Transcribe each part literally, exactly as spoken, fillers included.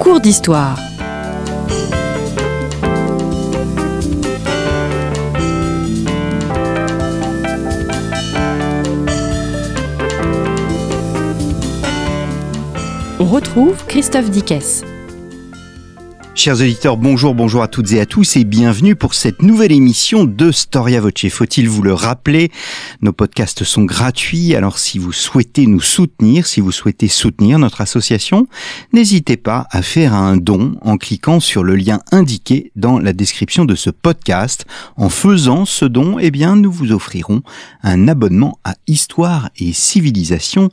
Cours d'histoire. On retrouve Christophe Dickès. Chers auditeurs, bonjour, bonjour à toutes et à tous et bienvenue pour cette nouvelle émission de Storia Voce. Faut-il vous le rappeler, nos podcasts sont gratuits, alors si vous souhaitez nous soutenir, si vous souhaitez soutenir notre association, n'hésitez pas à faire un don en cliquant sur le lien indiqué dans la description de ce podcast. En faisant ce don, eh bien, nous vous offrirons un abonnement à Histoire et Civilisation.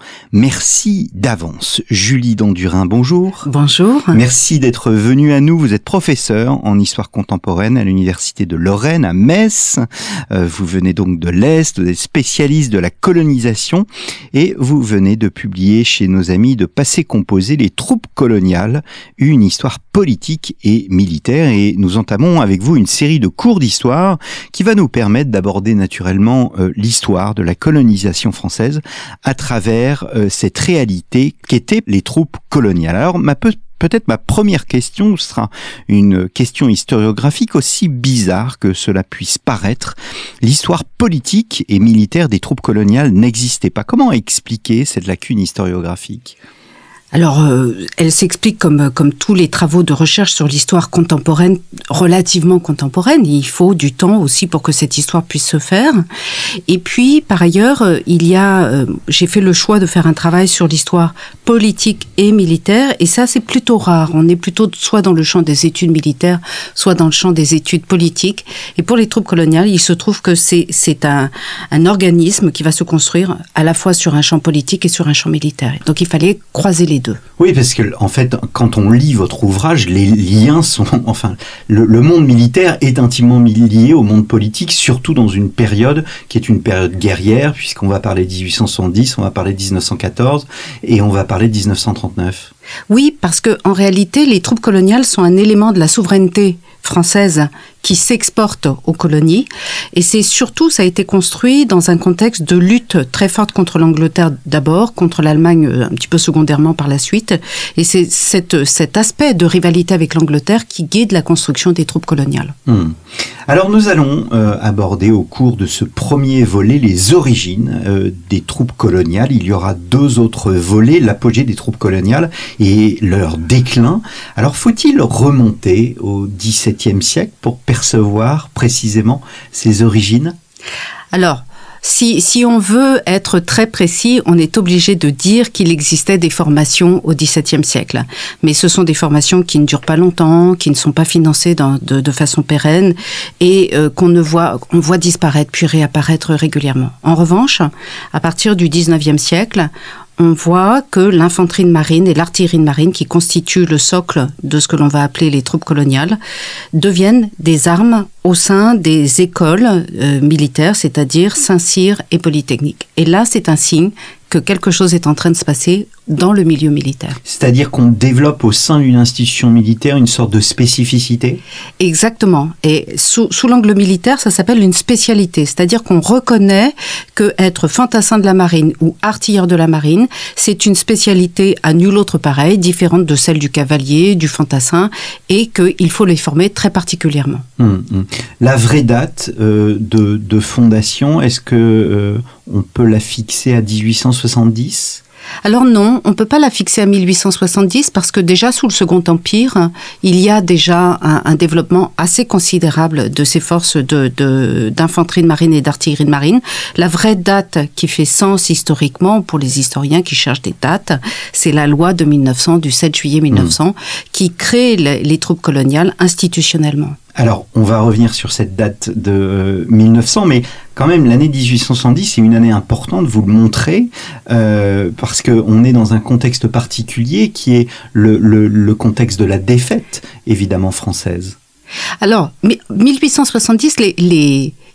Merci d'avance. Julie Dandurin, bonjour. Bonjour. Merci d'être venue à nous. Vous êtes professeur en histoire contemporaine à l'Université de Lorraine à Metz. Euh, vous venez donc de l'Est, vous êtes spécialiste de la colonisation et vous venez de publier chez nos amis de Passé Composé les troupes coloniales, une histoire politique et militaire. Et nous entamons avec vous une série de cours d'histoire qui va nous permettre d'aborder naturellement euh, l'histoire de la colonisation française à travers euh, cette réalité qu'étaient les troupes coloniales. Alors, ma peu Peut-être ma première question sera une question historiographique, aussi bizarre que cela puisse paraître. L'histoire politique et militaire des troupes coloniales n'existait pas. Comment expliquer cette lacune historiographique ? Alors, euh, elle s'explique comme comme tous les travaux de recherche sur l'histoire contemporaine, relativement contemporaine. Il faut du temps aussi pour que cette histoire puisse se faire. Et puis, par ailleurs, euh, il y a, euh, j'ai fait le choix de faire un travail sur l'histoire politique et militaire, et ça, c'est plutôt rare. On est plutôt soit dans le champ des études militaires, soit dans le champ des études politiques. Et pour les troupes coloniales, il se trouve que c'est c'est un un organisme qui va se construire à la fois sur un champ politique et sur un champ militaire. Donc, il fallait croiser les deux. Oui, parce que en fait, quand on lit votre ouvrage, les liens sont, enfin, le, le monde militaire est intimement lié au monde politique, surtout dans une période qui est une période guerrière, puisqu'on va parler de dix-huit cent soixante-dix, on va parler de dix-neuf cent quatorze et on va parler de dix-neuf cent trente-neuf. Oui, parce que en réalité, les troupes coloniales sont un élément de la souveraineté française qui s'exporte aux colonies. Et c'est surtout, ça a été construit dans un contexte de lutte très forte contre l'Angleterre d'abord, contre l'Allemagne un petit peu secondairement par la suite. Et c'est cette, cet aspect de rivalité avec l'Angleterre qui guide la construction des troupes coloniales. Hum. Alors nous allons euh, aborder au cours de ce premier volet les origines euh, des troupes coloniales. Il y aura deux autres volets, l'apogée des troupes coloniales et leur déclin. Alors faut-il remonter au dix-septième siècle pour percevoir précisément ces origines ? Alors, si, si on veut être très précis, on est obligé de dire qu'il existait des formations au dix-septième siècle. Mais ce sont des formations qui ne durent pas longtemps, qui ne sont pas financées dans, de, de façon pérenne et euh, qu'on ne voit, on voit disparaître puis réapparaître régulièrement. En revanche, à partir du dix-neuvième siècle, on voit que l'infanterie de marine et l'artillerie de marine, qui constituent le socle de ce que l'on va appeler les troupes coloniales, deviennent des armes au sein des écoles euh, militaires, c'est-à-dire Saint-Cyr et Polytechnique. Et là, c'est un signe que quelque chose est en train de se passer dans le milieu militaire. C'est-à-dire qu'on développe au sein d'une institution militaire une sorte de spécificité ? Exactement. Et sous, sous l'angle militaire, ça s'appelle une spécialité. C'est-à-dire qu'on reconnaît que être fantassin de la marine ou artilleur de la marine, c'est une spécialité à nul autre pareil, différente de celle du cavalier, du fantassin, et qu'il faut les former très particulièrement. Hum, hum. La vraie date euh, de, de fondation, est-ce que euh, on peut la fixer à dix-huit cent soixante-dix ? Alors non, on ne peut pas la fixer à mille huit cent soixante-dix parce que déjà sous le Second Empire, il y a déjà un, un développement assez considérable de ces forces de, de, d'infanterie de marine et d'artillerie de marine. La vraie date qui fait sens historiquement pour les historiens qui cherchent des dates, c'est la loi de mille neuf cents, du sept juillet mille neuf cents, mmh. qui crée les, les troupes coloniales institutionnellement. Alors, on va revenir sur cette date de euh, mille neuf cents, mais quand même, l'année dix-huit cent soixante-dix, c'est une année importante, vous le montrez, euh, parce qu'on est dans un contexte particulier qui est le, le, le contexte de la défaite, évidemment, française. Alors, mille huit cent soixante-dix, les... les...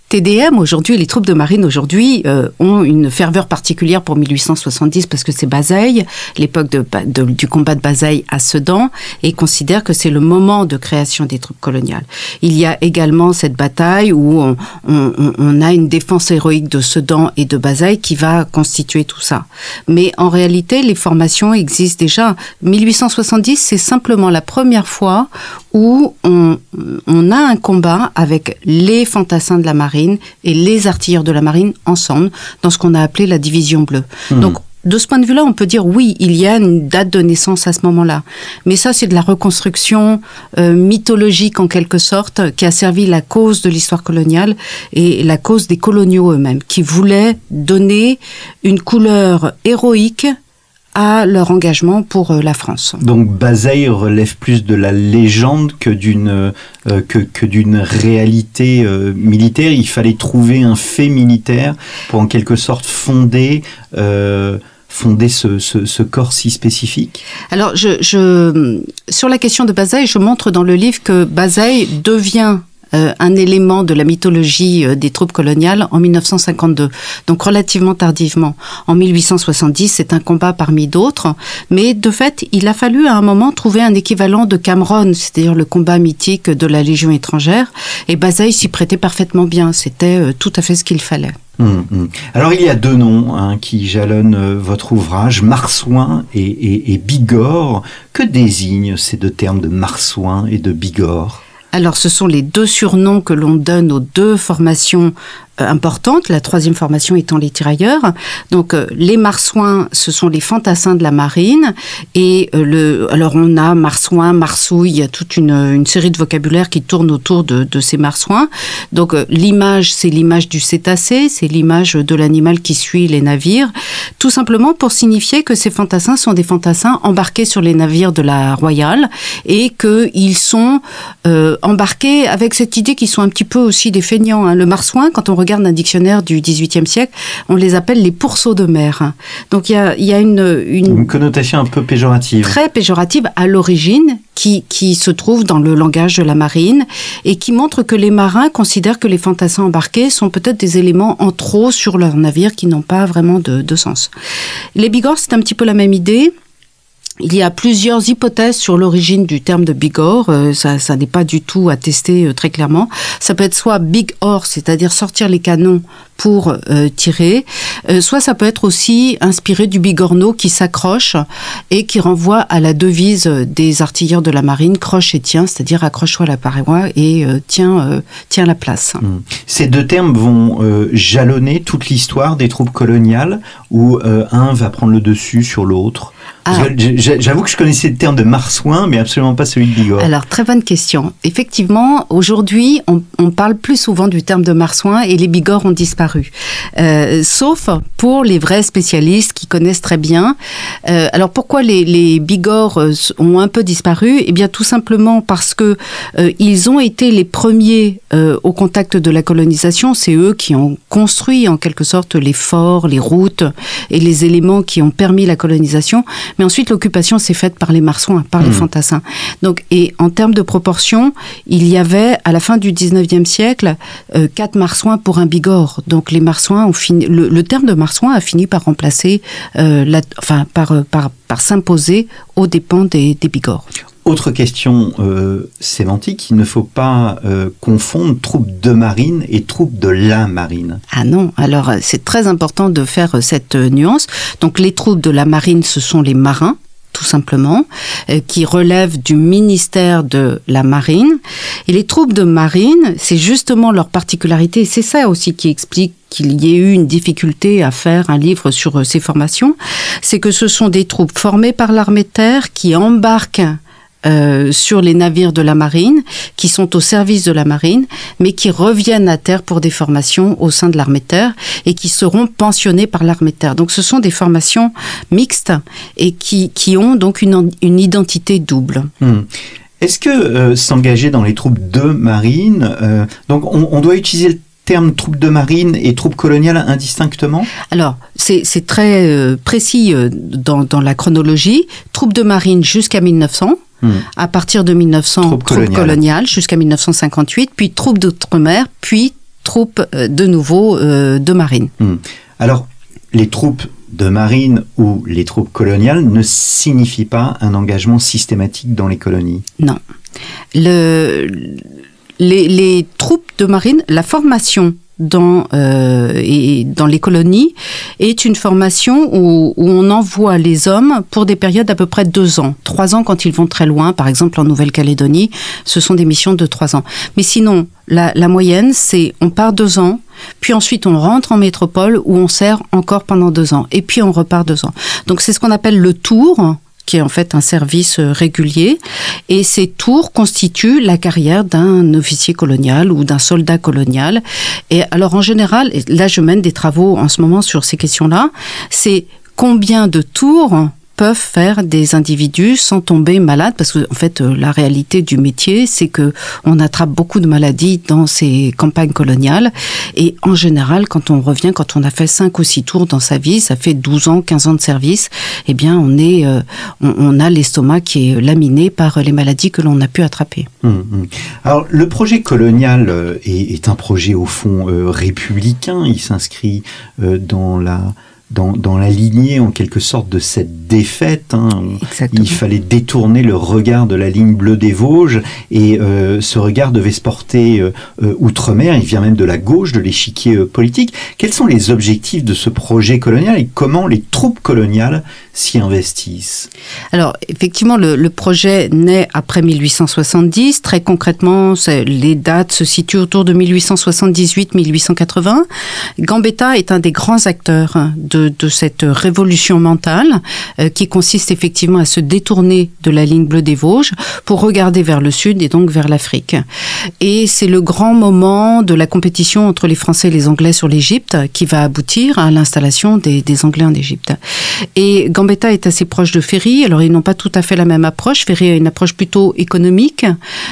T D M aujourd'hui, les troupes de marine aujourd'hui euh, ont une ferveur particulière pour mille huit cent soixante-dix parce que c'est Bazeilles, l'époque de, de, du combat de Bazeilles à Sedan, et considèrent que c'est le moment de création des troupes coloniales. Il y a également cette bataille où on, on, on a une défense héroïque de Sedan et de Bazeilles qui va constituer tout ça. Mais en réalité, les formations existent déjà. mille huit cent soixante-dix, c'est simplement la première fois où on, on a un combat avec les fantassins de la marine et les artilleurs de la marine ensemble dans ce qu'on a appelé la division bleue. Mmh. Donc, de ce point de vue-là, on peut dire oui, il y a une date de naissance à ce moment-là. Mais ça, c'est de la reconstruction euh, mythologique en quelque sorte qui a servi la cause de l'histoire coloniale et la cause des coloniaux eux-mêmes, qui voulaient donner une couleur héroïque à leur engagement pour la France. Donc Bazeilles relève plus de la légende que d'une euh, que, que d'une réalité euh, militaire. Il fallait trouver un fait militaire pour en quelque sorte fonder euh, fonder ce, ce, ce corps si spécifique. Alors je, je sur la question de Bazeilles, je montre dans le livre que Bazeilles devient Euh, un élément de la mythologie euh, des troupes coloniales en mille neuf cent cinquante-deux, donc relativement tardivement. En mille huit cent soixante-dix, c'est un combat parmi d'autres, mais de fait, il a fallu à un moment trouver un équivalent de Cameron, c'est-à-dire le combat mythique de la Légion étrangère, et Bazeilles s'y prêtait parfaitement bien, c'était euh, tout à fait ce qu'il fallait. Mmh, mmh. Alors il y a deux noms hein, qui jalonnent euh, votre ouvrage, Marsouin et, et, et Bigorre. Que désignent ces deux termes de Marsouin et de Bigorre ? Alors, ce sont les deux surnoms que l'on donne aux deux formations euh, importantes, la troisième formation étant les tirailleurs. Donc, euh, les marsouins, ce sont les fantassins de la marine. Et euh, le, alors, on a marsouin, marsouille, il y a toute une, une série de vocabulaire qui tourne autour de, de ces marsouins. Donc, euh, l'image, c'est l'image du cétacé, c'est l'image de l'animal qui suit les navires, tout simplement pour signifier que ces fantassins sont des fantassins embarqués sur les navires de la Royale et qu'ils sont euh, embarqués avec cette idée qu'ils sont un petit peu aussi des feignants. Hein. Le marsouin, quand on regarde un dictionnaire du dix-huitième siècle, on les appelle les pourceaux de mer. Donc il y a, y a une, une... une connotation un peu péjorative. Très péjorative à l'origine, qui, qui se trouve dans le langage de la marine et qui montre que les marins considèrent que les fantassins embarqués sont peut-être des éléments en trop sur leur navire qui n'ont pas vraiment de, de sens. Les bigorres, c'est un petit peu la même idée. Il y a plusieurs hypothèses sur l'origine du terme de bigorre. Euh, ça, ça n'est pas du tout attesté euh, très clairement. Ça peut être soit big or, c'est-à-dire sortir les canons pour euh, tirer, euh, soit ça peut être aussi inspiré du bigorneau qui s'accroche et qui renvoie à la devise des artilleurs de la marine, croche et tiens, c'est-à-dire accroche-toi à la paroi et euh, tiens, euh, tiens la place. Mmh. Ces deux termes vont euh, jalonner toute l'histoire des troupes coloniales où euh, un va prendre le dessus sur l'autre. Ah. J'avoue que je connaissais le terme de marsouin, mais absolument pas celui de bigorre. Alors, très bonne question. Effectivement, aujourd'hui, on, on parle plus souvent du terme de marsouin et les bigorres ont disparu. Euh, sauf pour les vrais spécialistes qui connaissent très bien. Euh, alors, pourquoi les, les bigorres ont un peu disparu ? Eh bien, tout simplement parce que euh, ils ont été les premiers euh, au contact de la colonisation. C'est eux qui ont construit, en quelque sorte, les forts, les routes et les éléments qui ont permis la colonisation. Mais ensuite, l'occupation s'est faite par les marsouins, par mmh. les fantassins. Donc, et en termes de proportion, il y avait, à la fin du dix-neuvième siècle, euh, quatre marsouins pour un bigorre. Donc, les marsouins ont fini, le, le terme de marsouin a fini par remplacer, euh, la, enfin, par, par, par s'imposer aux dépens des, des bigorres. Autre question euh, sémantique, il ne faut pas euh, confondre troupe de marine et troupe de la marine. Ah non, alors c'est très important de faire cette nuance. Donc les troupes de la marine, ce sont les marins, tout simplement, euh, qui relèvent du ministère de la marine. Et les troupes de marine, c'est justement leur particularité, et c'est ça aussi qui explique qu'il y ait eu une difficulté à faire un livre sur ces formations, c'est que ce sont des troupes formées par l'armée de terre qui embarquent Euh, sur les navires de la marine, qui sont au service de la marine, mais qui reviennent à terre pour des formations au sein de l'armée de terre et qui seront pensionnés par l'armée de terre. Donc ce sont des formations mixtes et qui, qui ont donc une, une identité double. Mmh. Est-ce que euh, s'engager dans les troupes de marine, euh, donc on, on doit utiliser le terme troupes de marine et troupes coloniales indistinctement ? Alors, c'est, c'est très euh, précis euh, dans, dans la chronologie. Troupes de marine jusqu'à mille neuf cents. Mmh. À partir de mille neuf cents, troupes coloniales, troupes coloniales jusqu'à mille neuf cent cinquante-huit, puis troupes d'outre-mer, puis troupes euh, de nouveau euh, de marine. Mmh. Alors, les troupes de marine ou les troupes coloniales ne signifient pas un engagement systématique dans les colonies. Non. Le, les, les troupes de marine, la formation dans, euh, et dans les colonies est une formation où, où on envoie les hommes pour des périodes d'à peu près deux ans. Trois ans quand ils vont très loin, par exemple en Nouvelle-Calédonie, ce sont des missions de trois ans. Mais sinon, la, la moyenne, c'est on part deux ans, puis ensuite on rentre en métropole où on sert encore pendant deux ans, et puis on repart deux ans. Donc c'est ce qu'on appelle le tour, qui est en fait un service régulier, et ces tours constituent la carrière d'un officier colonial ou d'un soldat colonial. Et alors en général, et là je mène des travaux en ce moment sur ces questions-là, c'est combien de tours peuvent faire des individus sans tomber malades, parce que en fait la réalité du métier c'est que on attrape beaucoup de maladies dans ces campagnes coloniales, et en général quand on revient, quand on a fait cinq ou six tours dans sa vie, ça fait douze ans, quinze ans de service, eh bien on est euh, on, on a l'estomac qui est laminé par les maladies que l'on a pu attraper. Mmh, mmh. Alors le projet colonial euh, est, est un projet au fond euh, républicain, il s'inscrit euh, dans la Dans, dans la lignée en quelque sorte de cette défaite. Hein. Il fallait détourner le regard de la ligne bleue des Vosges, et euh, ce regard devait se porter euh, euh, outre-mer, il vient même de la gauche de l'échiquier euh, politique. Quels sont les objectifs de ce projet colonial et comment les troupes coloniales s'y investissent? Alors effectivement le, le projet naît après mille huit cent soixante-dix, très concrètement les dates se situent autour de mille huit cent soixante-dix-huit mille huit cent quatre-vingts. Gambetta est un des grands acteurs de, de cette révolution mentale euh, qui consiste effectivement à se détourner de la ligne bleue des Vosges pour regarder vers le sud et donc vers l'Afrique. Et c'est le grand moment de la compétition entre les Français et les Anglais sur l'Égypte qui va aboutir à l'installation des, des Anglais en Égypte. Et Gambetta est assez proche de Ferry, alors ils n'ont pas tout à fait la même approche. Ferry a une approche plutôt économique,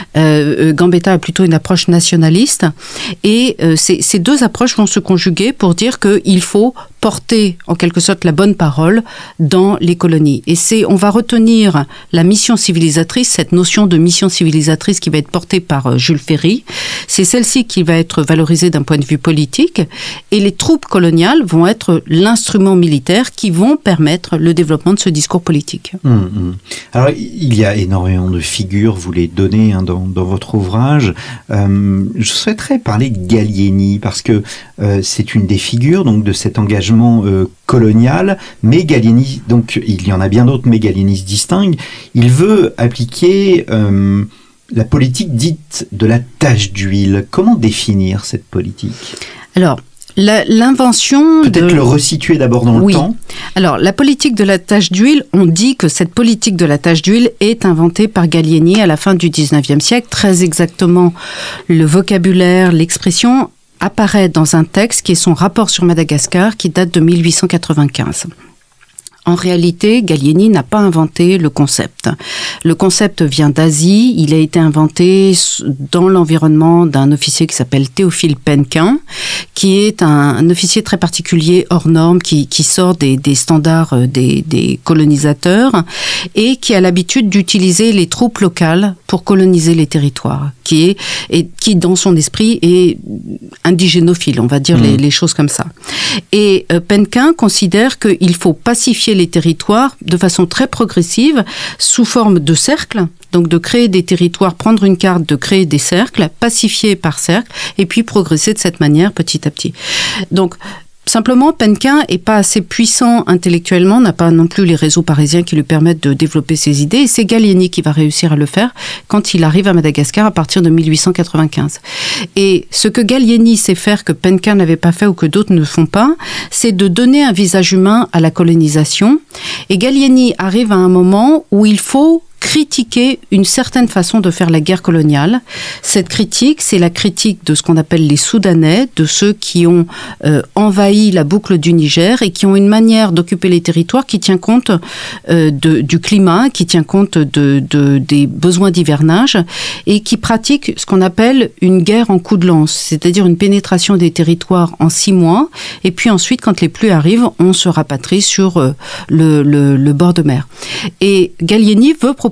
euh, Gambetta a plutôt une approche nationaliste, et euh, ces, ces deux approches vont se conjuguer pour dire qu'il faut porter en quelque sorte la bonne parole dans les colonies. Et c'est, on va retenir la mission civilisatrice, cette notion de mission civilisatrice qui va être portée par Jules Ferry. C'est celle-ci qui va être valorisée d'un point de vue politique, et les troupes coloniales vont être l'instrument militaire qui vont permettre le développement de ce discours politique. Mmh, mmh. Alors, il y a énormément de figures, vous les donnez hein, dans, dans votre ouvrage. Euh, je souhaiterais parler de Gallieni, parce que euh, c'est une des figures donc, de cet engagement Euh, colonial, mais Gallieni, donc il y en a bien d'autres, mais Gallieni se distingue. Il veut appliquer euh, la politique dite de la tache d'huile. Comment définir cette politique ? Alors, La, l'invention Peut-être de... le resituer d'abord dans oui. le temps. Alors, la politique de la tache d'huile, on dit que cette politique de la tache d'huile est inventée par Gallieni à la fin du dix-neuvième siècle. Très exactement, le vocabulaire, l'expression apparaît dans un texte qui est son rapport sur Madagascar, qui date de mille huit cent quatre-vingt-quinze. En réalité, Gallieni n'a pas inventé le concept. Le concept vient d'Asie. Il a été inventé dans l'environnement d'un officier qui s'appelle Théophile Penquin, qui est un, un officier très particulier, hors norme, qui, qui sort des, des standards des, des colonisateurs et qui a l'habitude d'utiliser les troupes locales pour coloniser les territoires, qui est et qui dans son esprit est indigénophile, on va dire mmh. les, les choses comme ça. Et euh, Penquin considère qu'il faut pacifier les territoires de façon très progressive, sous forme de cercles, donc de créer des territoires, prendre une carte, de créer des cercles, pacifier par cercle, et puis progresser de cette manière petit à petit. Donc, simplement, Penquin est pas assez puissant intellectuellement, n'a pas non plus les réseaux parisiens qui lui permettent de développer ses idées, et c'est Gallieni qui va réussir à le faire quand il arrive à Madagascar à partir de mille huit cent quatre-vingt-quinze. Et ce que Gallieni sait faire que Penquin n'avait pas fait ou que d'autres ne font pas, c'est de donner un visage humain à la colonisation. Et Gallieni arrive à un moment où il faut critiquer une certaine façon de faire la guerre coloniale. Cette critique, c'est la critique de ce qu'on appelle les Soudanais, de ceux qui ont euh, envahi la boucle du Niger et qui ont une manière d'occuper les territoires qui tient compte euh, de, du climat, qui tient compte de, de, des besoins d'hivernage et qui pratique ce qu'on appelle une guerre en coup de lance, c'est-à-dire une pénétration des territoires en six mois et puis ensuite, quand les pluies arrivent, on se rapatrie sur euh, le, le, le bord de mer. Et Gallieni veut proposer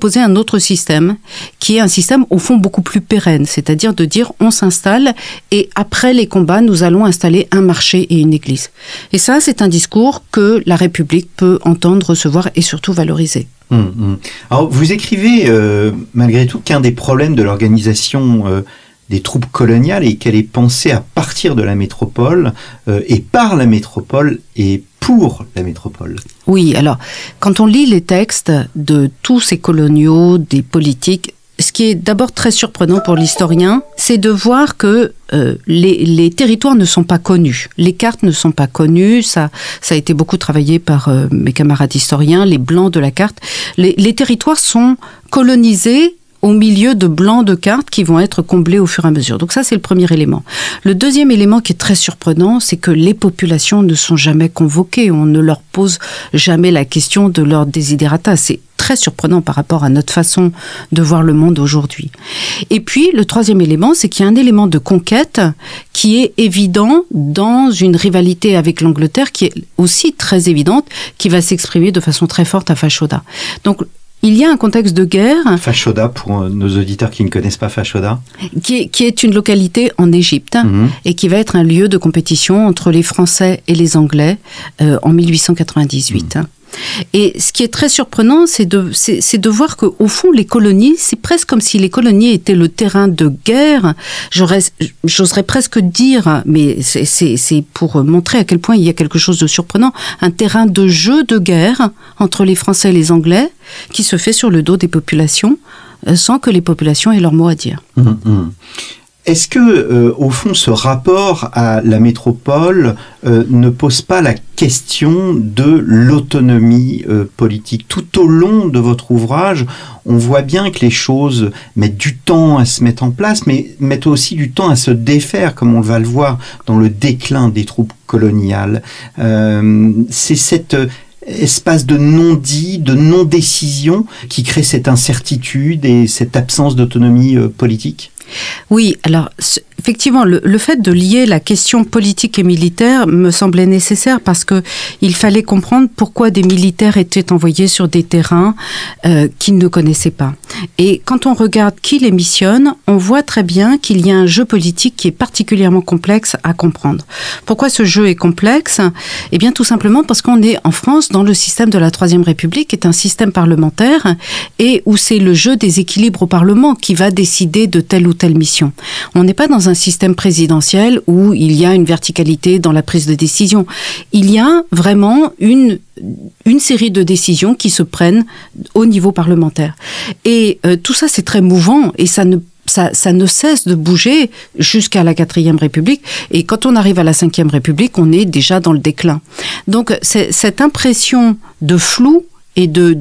proposer un autre système, qui est un système au fond beaucoup plus pérenne, c'est-à-dire de dire on s'installe et après les combats, nous allons installer un marché et une église. Et ça, c'est un discours que la République peut entendre, recevoir et surtout valoriser. Mmh, mmh. Alors, vous écrivez euh, malgré tout qu'un des problèmes de l'organisation euh, des troupes coloniales est qu'elle est pensée à partir de la métropole euh, et par la métropole et pour la métropole. Oui, alors, quand on lit les textes de tous ces coloniaux, des politiques, ce qui est d'abord très surprenant pour l'historien, c'est de voir que euh, les, les territoires ne sont pas connus. Les cartes ne sont pas connues. Ça, ça a été beaucoup travaillé par euh, mes camarades historiens, les blancs de la carte. Les, les territoires sont colonisés au milieu de blancs de cartes qui vont être comblés au fur et à mesure. Donc ça, c'est le premier élément. Le deuxième élément qui est très surprenant, c'est que les populations ne sont jamais convoquées. On ne leur pose jamais la question de leur desiderata. C'est très surprenant par rapport à notre façon de voir le monde aujourd'hui. Et puis, le troisième élément, c'est qu'il y a un élément de conquête qui est évident dans une rivalité avec l'Angleterre, qui est aussi très évidente, qui va s'exprimer de façon très forte à Fashoda. Donc, il y a un contexte de guerre. Fashoda, pour nos auditeurs qui ne connaissent pas Fashoda. Qui est, qui est une localité en Égypte mmh. et qui va être un lieu de compétition entre les Français et les Anglais euh, en mille huit cent quatre-vingt-dix-huit. Mmh. Et ce qui est très surprenant, c'est de, c'est, c'est de voir qu'au fond, les colonies, c'est presque comme si les colonies étaient le terrain de guerre. J'aurais, j'oserais presque dire, mais c'est, c'est, c'est pour montrer à quel point il y a quelque chose de surprenant, un terrain de jeu de guerre entre les Français et les Anglais qui se fait sur le dos des populations sans que les populations aient leur mot à dire. Mmh, mmh. Est-ce que, euh, au fond, ce rapport à la métropole euh, ne pose pas la question de l'autonomie euh, politique ? Tout au long de votre ouvrage, on voit bien que les choses mettent du temps à se mettre en place, mais mettent aussi du temps à se défaire, comme on va le voir dans le déclin des troupes coloniales. Euh, c'est cette espace de non-dit, de non-décision qui crée cette incertitude et cette absence d'autonomie euh, politique ? Oui, alors effectivement, le, le fait de lier la question politique et militaire me semblait nécessaire parce que il fallait comprendre pourquoi des militaires étaient envoyés sur des terrains euh, qu'ils ne connaissaient pas. Et quand on regarde qui les missionne, on voit très bien qu'il y a un jeu politique qui est particulièrement complexe à comprendre. Pourquoi ce jeu est complexe ? Eh bien, tout simplement parce qu'on est en France dans le système de la Troisième République, qui est un système parlementaire et où c'est le jeu des équilibres au Parlement qui va décider de telle ou telle mission. On n'est pas dans un système présidentiel où il y a une verticalité dans la prise de décision. Il y a vraiment une, une série de décisions qui se prennent au niveau parlementaire. Et euh, tout ça, c'est très mouvant et ça ne Ça, ça ne cesse de bouger jusqu'à la quatrième République. Et quand on arrive à la cinquième République, on est déjà dans le déclin. Donc, c'est, cette impression de flou et de,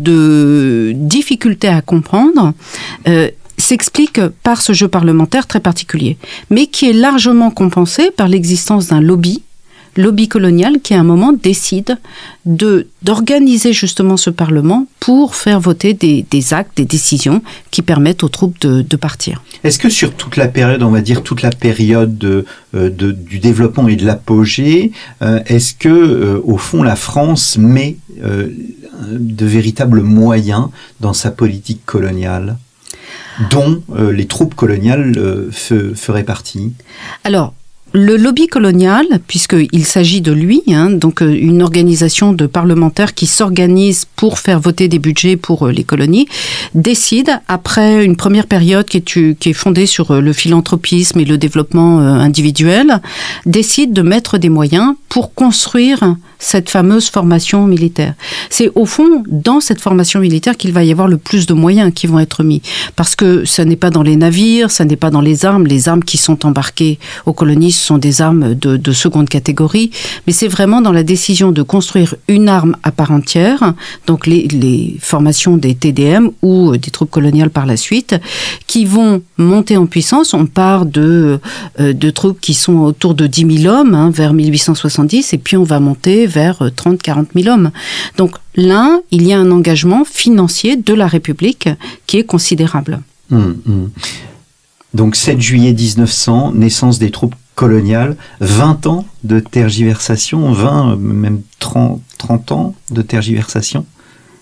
de difficulté à comprendre euh, s'explique par ce jeu parlementaire très particulier, mais qui est largement compensé par l'existence d'un lobby, lobby colonial, qui à un moment décide de, d'organiser justement ce Parlement pour faire voter des, des actes, des décisions qui permettent aux troupes de, de partir. Est-ce que sur toute la période, on va dire toute la période de, de, du développement et de l'apogée, euh, est-ce que, euh, au fond, la France met euh, de véritables moyens dans sa politique coloniale ? Dont euh, les troupes coloniales euh, fe, feraient partie? Alors, le lobby colonial, puisqu'il s'agit de lui, hein, donc euh, une organisation de parlementaires qui s'organise pour faire voter des budgets pour euh, les colonies, décide, après une première période qui est, qui est fondée sur euh, le philanthropisme et le développement euh, individuel, décide de mettre des moyens pour construire cette fameuse formation militaire. C'est au fond dans cette formation militaire qu'il va y avoir le plus de moyens qui vont être mis. Parce que ce n'est pas dans les navires, ce n'est pas dans les armes. Les armes qui sont embarquées aux colonies, ce sont des armes de, de seconde catégorie. Mais c'est vraiment dans la décision de construire une arme à part entière, donc les, les formations des T D M ou des troupes coloniales par la suite, qui vont monter en puissance. On part de, de troupes qui sont autour de dix mille hommes, hein, vers mille huit cent soixante-dix, et puis on va monter vers trente à quarante mille hommes. Donc là, il y a un engagement financier de la République qui est considérable. Mmh, mmh. Donc sept juillet dix-neuf cents, naissance des troupes coloniales, vingt ans de tergiversation, vingt, même trente, trente ans de tergiversation.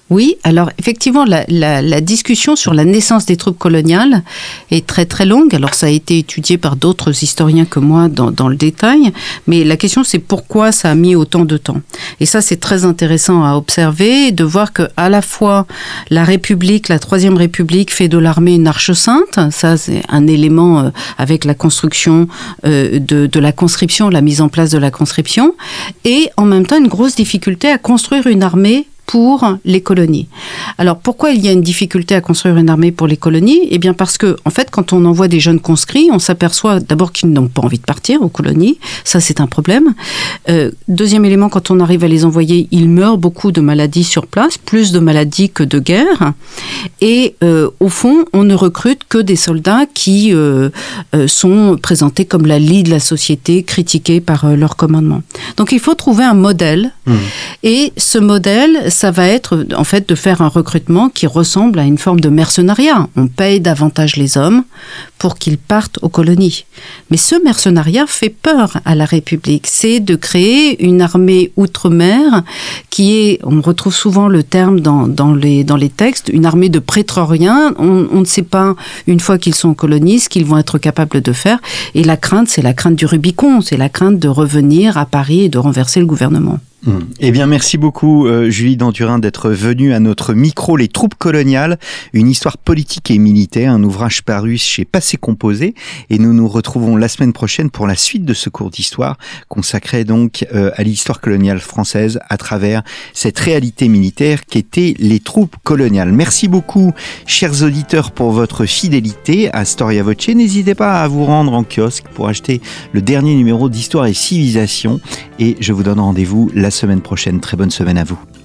Oui, alors effectivement, la, la, la discussion sur la naissance des troupes coloniales est très très longue. Alors ça a été étudié par d'autres historiens que moi dans, dans le détail, mais la question c'est pourquoi ça a mis autant de temps. Et ça c'est très intéressant à observer, de voir que à la fois la République, la Troisième République fait de l'armée une arche sainte, ça c'est un élément euh, avec la construction euh, de, de la conscription, la mise en place de la conscription, et en même temps une grosse difficulté à construire une armée pour les colonies. Alors, pourquoi il y a une difficulté à construire une armée pour les colonies ? Eh bien, parce que, en fait, quand on envoie des jeunes conscrits, on s'aperçoit d'abord qu'ils n'ont pas envie de partir aux colonies. Ça, c'est un problème. Euh, deuxième élément, quand on arrive à les envoyer, ils meurent beaucoup de maladies sur place, plus de maladies que de guerre. Et, euh, au fond, on ne recrute que des soldats qui euh, euh, sont présentés comme la lie de la société, critiqués par euh, leur commandement. Donc, il faut trouver un modèle. Mmh. Et ce modèle, ça va être en fait de faire un recrutement qui ressemble à une forme de mercenariat. On paye davantage les hommes pour qu'ils partent aux colonies. Mais ce mercenariat fait peur à la République. C'est de créer une armée outre-mer qui est, on retrouve souvent le terme dans, dans, les, dans les textes, une armée de prétoriens. On, on ne sait pas, une fois qu'ils sont en colonie, ce qu'ils vont être capables de faire. Et la crainte, c'est la crainte du Rubicon. C'est la crainte de revenir à Paris et de renverser le gouvernement. Mmh. Eh bien, merci beaucoup, euh, Julie Dandurin, d'être venue à notre micro Les troupes coloniales, une histoire politique et militaire, un ouvrage paru chez Passé Composé. Et nous nous retrouvons la semaine prochaine pour la suite de ce cours d'histoire, consacré donc euh, à l'histoire coloniale française à travers cette réalité militaire qu'étaient les troupes coloniales. Merci beaucoup, chers auditeurs, pour votre fidélité à Storia Voce. N'hésitez pas à vous rendre en kiosque pour acheter le dernier numéro d'Histoire et Civilisation. Et je vous donne rendez-vous la semaine prochaine. Très bonne semaine à vous.